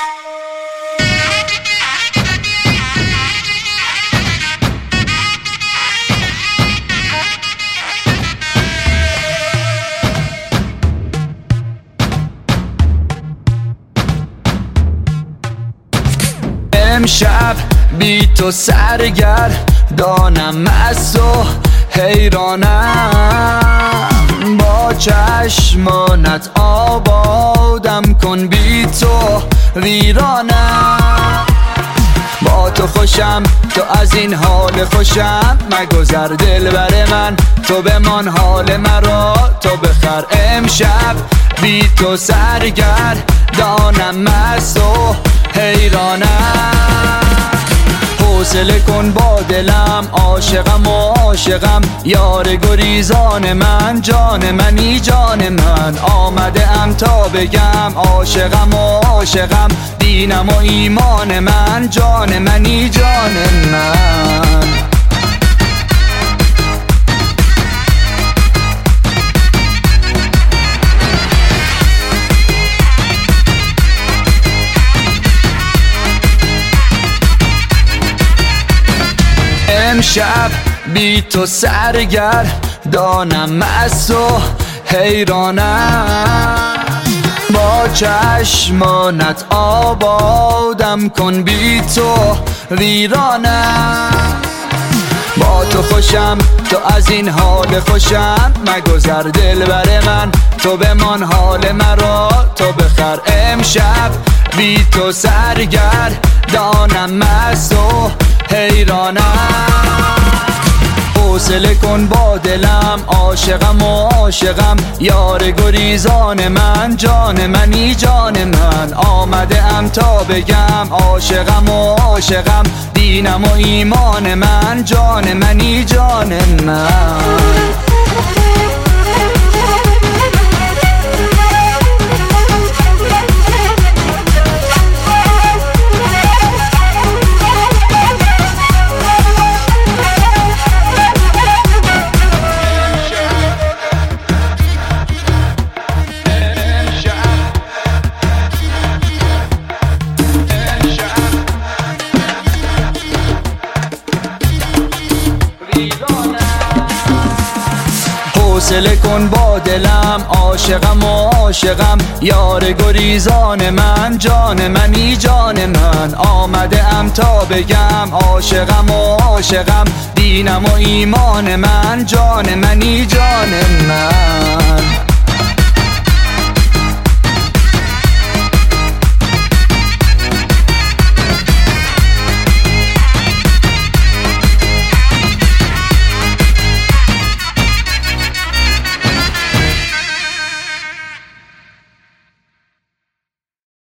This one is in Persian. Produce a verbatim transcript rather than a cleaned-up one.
امشب بی تو سرگردانم، مست و حیرانم، با چشمانت آبادم کن، بی تو ویرانم. با تو خوشم، تو از این حال خوشم، مگذر دلبر من، تو بمان حال مرا تو بخر. امشب بی تو سرگردانم، مست و حیرانم، حوصله کن با دلم، عاشقم و عاشقم، یار گریزان من، جان منی جان من. آمده ام تا بگم عاشقم و عاشقم، دینم و ایمان من، جان منی جان من. امشب بی تو سرگردانم، مست و حیرانم، با چشمانت آبادم کن، بی تو ویرانم. با تو خوشم، تو از این حال خوشم، مگذر دلبر من، تو بمان حال مرا تو بخر. امشب بی تو سرگردانم، مست و حیرانم، حوصله کن با دلم، عاشقم و عاشقم، یار گریزان من، جان منی جان من. آمده ام تا بگم عاشقم و عاشقم، دینم و ایمان من، جان منی جان من. حوصله کن با دلم، عاشقم و عاشقم، یار گریزان من، جان منی جان من. آمده ام تا بگم عاشقم و عاشقم، دینم و ایمان من، جان منی جان من.